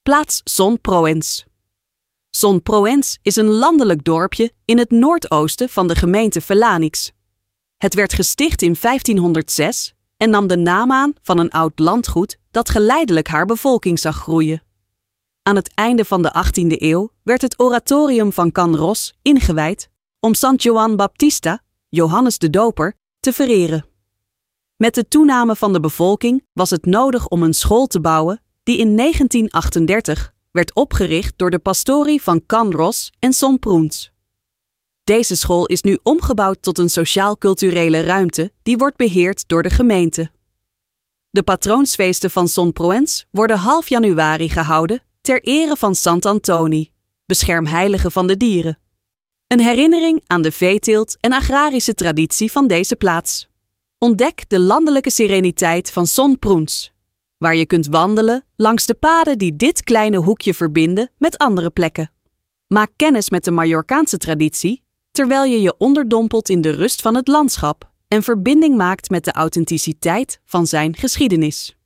plaats Son Proens. Son Proens is een landelijk dorpje in het noordoosten van de gemeente Felanix. Het werd gesticht in 1506 en nam de naam aan van een oud landgoed dat geleidelijk haar bevolking zag groeien. Aan het einde van de 18e eeuw werd het oratorium van Can Ros ingewijd om Sant Joan Baptista, Johannes de Doper, te vereren. Met de toename van de bevolking was het nodig om een school te bouwen die in 1938 werd opgericht door de pastorie van Can Ros en Son Proens. Deze school is nu omgebouwd tot een sociaal-culturele ruimte die wordt beheerd door de gemeente. De patroonsfeesten van Son Proens worden half januari gehouden ter ere van Sant Antoni, beschermheilige van de dieren. Een herinnering aan de veeteelt en agrarische traditie van deze plaats. Ontdek de landelijke sereniteit van Son Proens, waar je kunt wandelen langs de paden die dit kleine hoekje verbinden met andere plekken. Maak kennis met de Majorcaanse traditie, terwijl je je onderdompelt in de rust van het landschap en verbinding maakt met de authenticiteit van zijn geschiedenis.